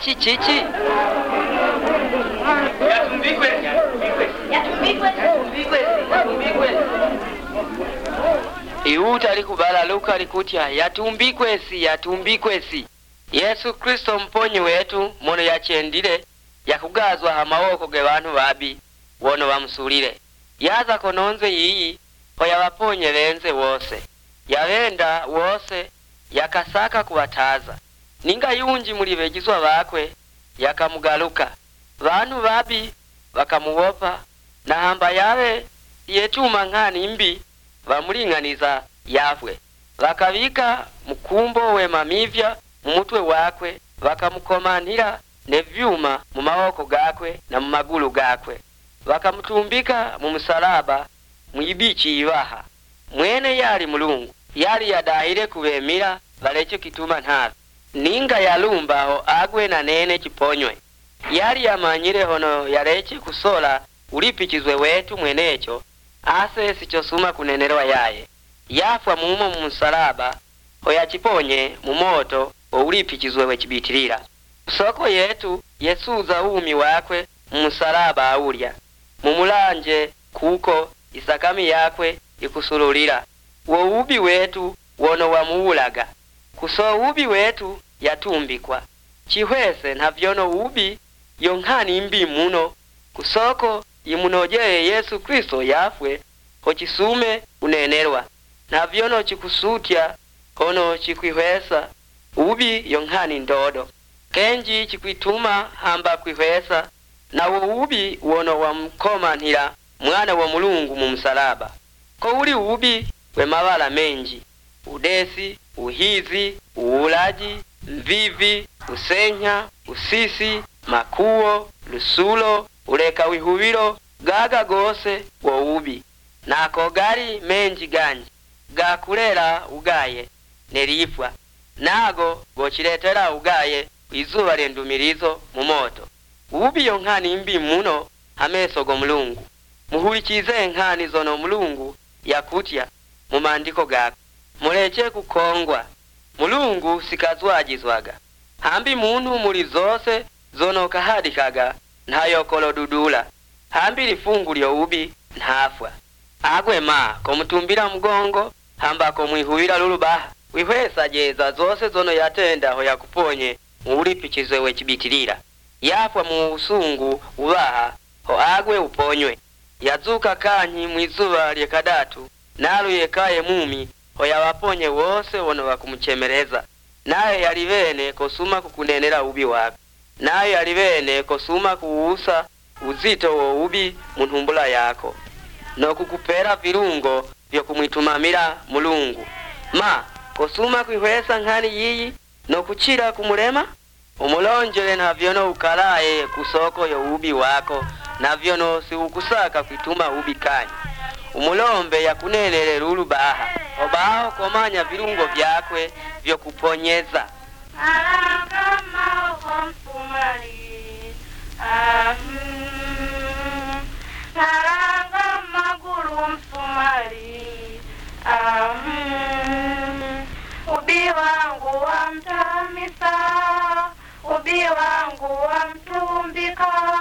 chichi? Iuta likubala Luka likutya yatumbikwesi. Yesu Kristo mponyi wetu mono yachendile yakugazwa hamawoko ge bantu babi wono bamusulile. Yaza kononze yiyi hoya waponye benze wose. Yabenda wose yakasaka kubataza. Ninga yunji mulibegizwa bakwe yakamugaluka. Bantu babi bakamuwopa na hamba yawe yetuma nkani mbi bamulinganiza yafwe. Bakabika mukumbo we mamivya mumutwe wakwe bakamukomanira nevyuma mu maboko gakwe na mu magulu gakwe. Bakamutumbika mu musalaba mwibichi ibaha. Mwene yali mulungu yali yadahire kubemira balecho kituma ntavi. Ninga yalumbaho agwe na nene chiponywe. Yali yamanyire hono yaleche kusola ulipichizwe wetu mwenecho ase sichosuma kunenelwa yaye. Yafwa mumo mu musalaba hoya chiponye mu moto ulipichizwe we chibitilira. Soko yetu yesuza umi wakwe mu musalaba aulya. Mumulanje kuko isakami yakwe ikusululira. Wo ubi wetu wono wamuulaga. Kuso ubi wetu yatumbikwa. Chihwese navyono ubi yonkani mbi muno. Kusoko imunojeye Yesu Kristo yafwe hochisume unenelwa. Navyono chikusutya hono chikwihwesa ubi yonkani ndodo. Kenji chikwituma hamba kwihwesa na wo ubi wono wamkomanira mwana wa mulungu mu musalaba. Ko uli ubi we mabala menji. Udesi, uhizi, uulaji, mvivi, usenya, usisi, makuo, lusulo, uleka wihubiro, gaga gose wo ubi. Nako gari menji ganji, gakulera ugaye, nerifwa. Nago gochiletera ugaye, izuba lyendumirizo mu moto. Ubi yonkani mbi muno hameso go mulungu. Muhulikize nkani zono mulungu yakutya mu mandiko gako. Muleche kukongwa. Mulungu sikazwagizwaga. Hambi muntu muri zose zono kahadikaga ntayokolo dudula. Hambi lifungu lyo ubi ntafwa. Agwe ma komutumbira mugongo hamba komwihuira lulubaha. Wihwesa jeza zose zono yatenda ho yakuponye ulipichizwe we chibitilira. Yafwa mu usungu ubaha ho agwe uponywe. Yazuka kanyi mwizuba lyekadatu nalu yekaye mumi ho yawaponye wose wono bakumuchemereza. Naye yalibene kosuma kukunenera ubi wako. Naye yalibene kosuma kuusa uzito wo ubi muntumbula yako. No kukupera virungo vyo kumwitumamira mulungu. Ma kosuma kuihwesa nkani yiyi no kuchira kumulema. Umulonjele na vyono ukalaye kusoko yo ubi wako na vyono si ukusaka kuituma ubi kanyi. Umulombe ya kunenele lulu baha. Obaho komanya virungo vyakwe vyo kuponyeza. Naranga mfumari. Naranga maguru mfumari. Ubi wangu wa mtamisa. Ubi wangu wa mtumbika.